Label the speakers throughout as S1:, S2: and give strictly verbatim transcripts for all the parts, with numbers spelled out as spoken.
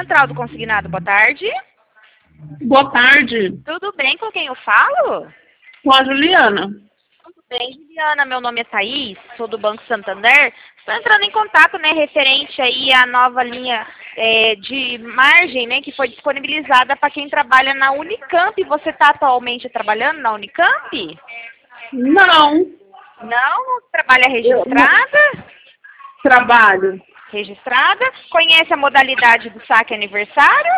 S1: Central do Consignado, boa tarde.
S2: Boa tarde.
S1: Tudo bem, com quem eu falo?
S2: Com a Juliana.
S1: Tudo bem, Juliana, meu nome é Thaís, sou do Banco Santander. Estou entrando em contato, né, referente aí à nova linha é, de margem, né, que foi disponibilizada para quem trabalha na Unicamp. Você está atualmente trabalhando na Unicamp?
S2: Não.
S1: Não? Trabalha registrada?
S2: Trabalho.
S1: Registrada? Conhece a modalidade do saque aniversário?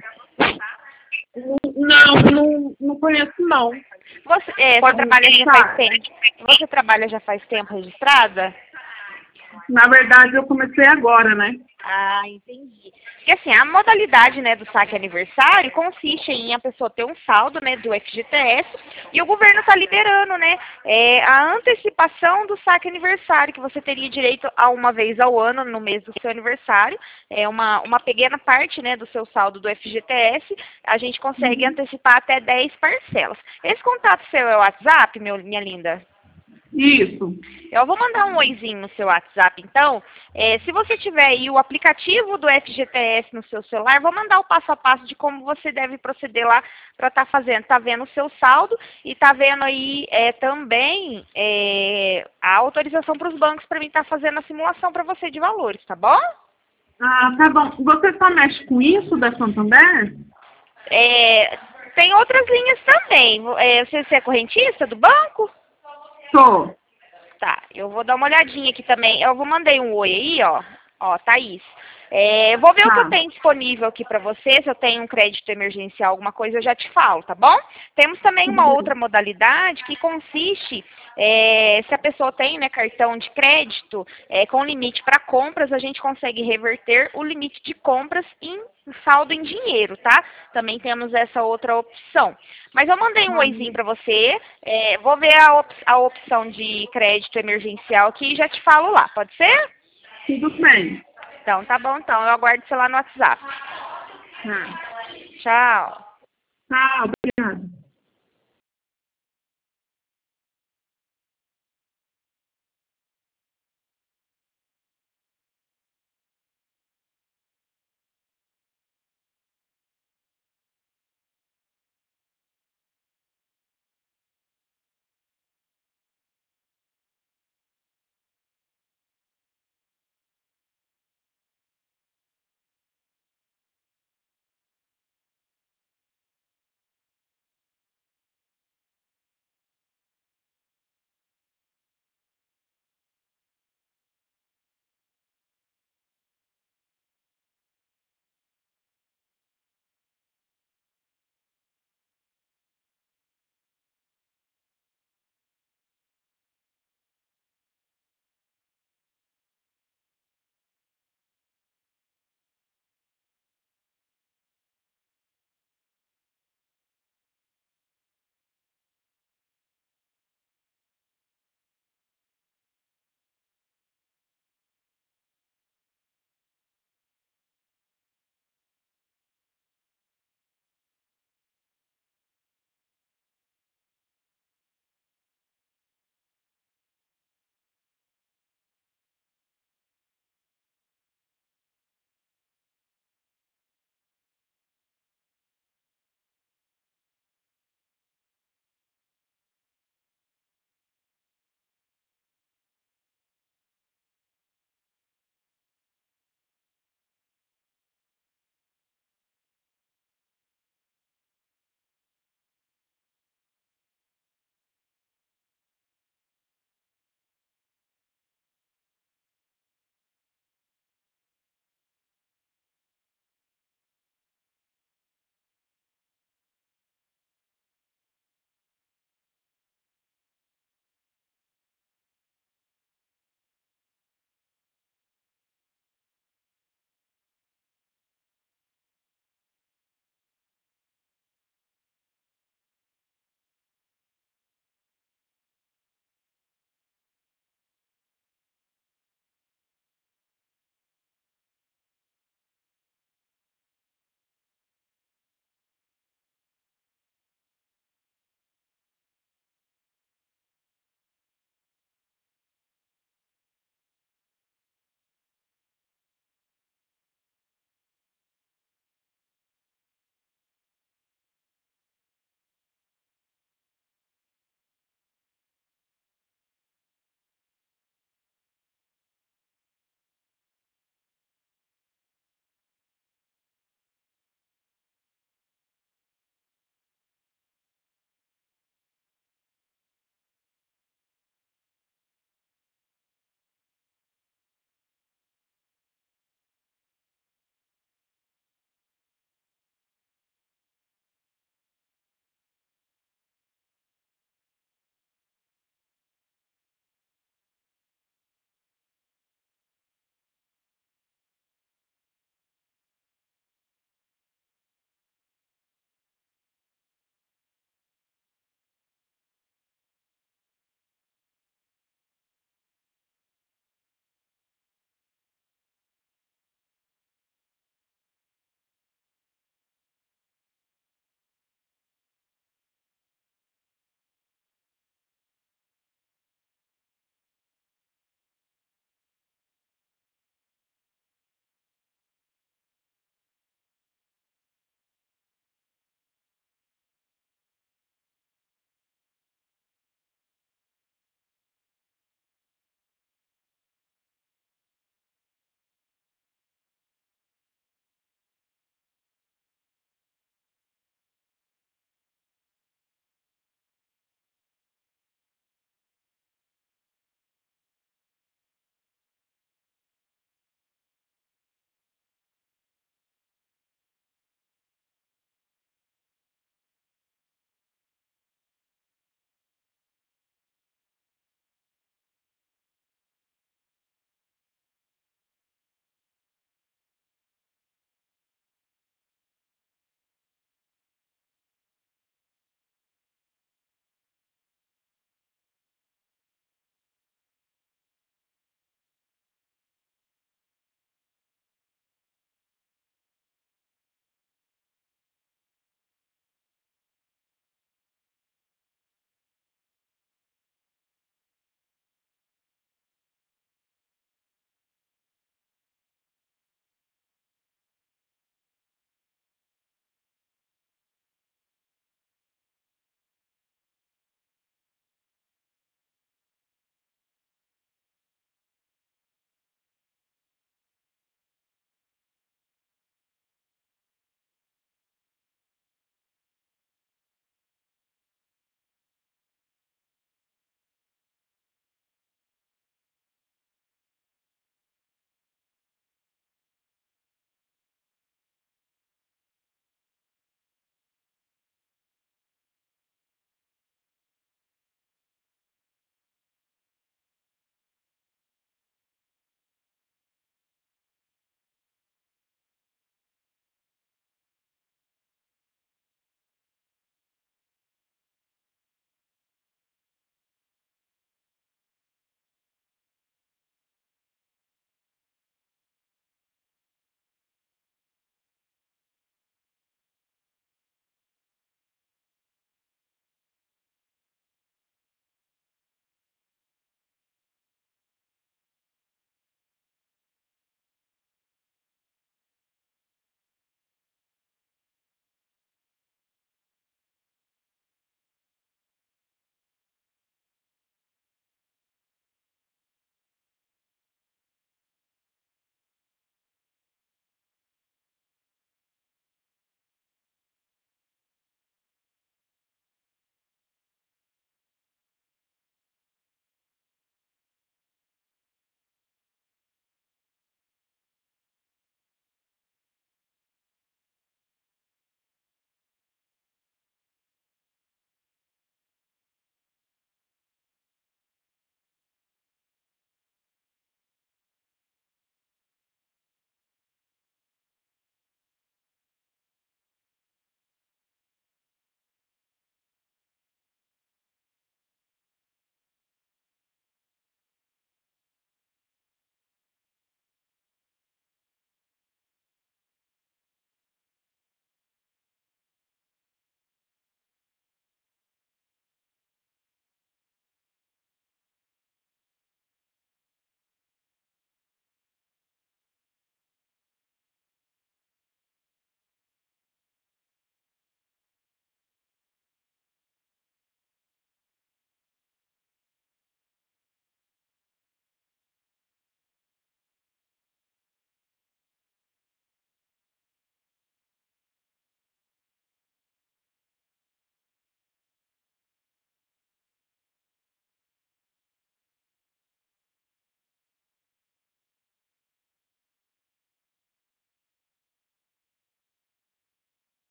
S2: Não, não, não conheço não.
S1: Você, é, você
S2: Pode
S1: trabalha já
S2: explicar?
S1: faz tempo? Você trabalha já faz tempo registrada?
S2: Na verdade, eu comecei agora, né?
S1: Ah, entendi. Porque assim, a modalidade, né, do saque aniversário consiste em a pessoa ter um saldo, né, do F G T S e o governo está liberando, né, é, a antecipação do saque aniversário, que você teria direito a uma vez ao ano, no mês do seu aniversário, é uma, uma pequena parte, né, do seu saldo do F G T S, a gente consegue
S2: Uhum.
S1: antecipar até dez parcelas. Esse contato seu é o WhatsApp, meu, minha linda?
S2: Isso.
S1: Eu vou mandar um oizinho no seu WhatsApp, então. É, se você tiver aí o aplicativo do F G T S no seu celular, vou mandar o passo a passo de como você deve proceder lá para estar fazendo. Tá vendo o seu saldo e tá vendo aí é, também é, a autorização para os bancos para mim estar fazendo a simulação para você de valores, tá bom?
S2: Ah, tá bom. Você só mexe com isso da Santander?
S1: É, tem outras linhas também. É, você, você é correntista do banco?
S2: Sou.
S1: Tá, eu vou dar uma olhadinha aqui também. Eu vou mandei um oi aí, ó. Ó, Thaís. É, eu vou ver o que eu
S2: Tá.
S1: tenho disponível aqui para você. Se eu tenho um crédito emergencial, alguma coisa, eu já te falo, tá bom? Temos também
S2: Tudo
S1: uma
S2: bem.
S1: outra modalidade que consiste, é, se a pessoa tem, né, cartão de crédito é, com limite para compras, a gente consegue reverter o limite de compras em saldo em dinheiro, tá? Também temos essa outra opção. Mas eu mandei um
S2: Ah,
S1: oizinho para você. É, vou ver a, op a opção de crédito emergencial aqui e já te falo lá, pode ser?
S2: tudo bem.
S1: Então, tá bom, então. Eu aguardo você lá no WhatsApp.
S2: Tá.
S1: Tchau.
S2: Tá, obrigada.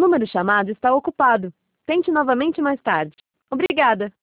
S3: número chamado está ocupado. Tente novamente mais tarde. Obrigada.